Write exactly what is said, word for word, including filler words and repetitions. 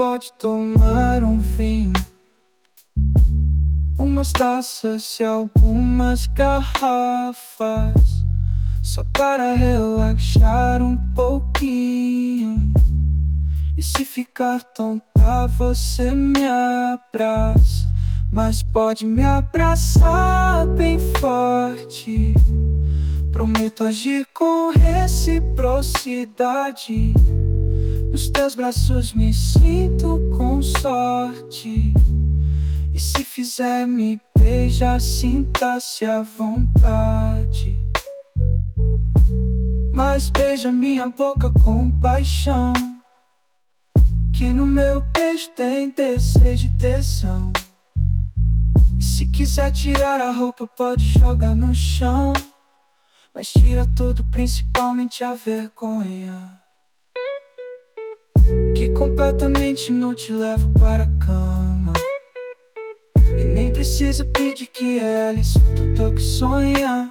pode tomar um vinho, umas taças e algumas garrafas, só para relaxar um pouquinho. E se ficar tonta, você me abraça, mas pode me abraçar bem forte. Prometo agir com reciprocidade. Nos teus braços me sinto com sorte. E se fizer me beijar, sinta-se à vontade. Mas beija minha boca com paixão, que no meu beijo tem desejo e tesão. E se quiser tirar a roupa, pode jogar no chão, mas tira tudo, principalmente a vergonha, que completamente não te levo para a cama. E nem precisa pedir que ela escuta o que sonha.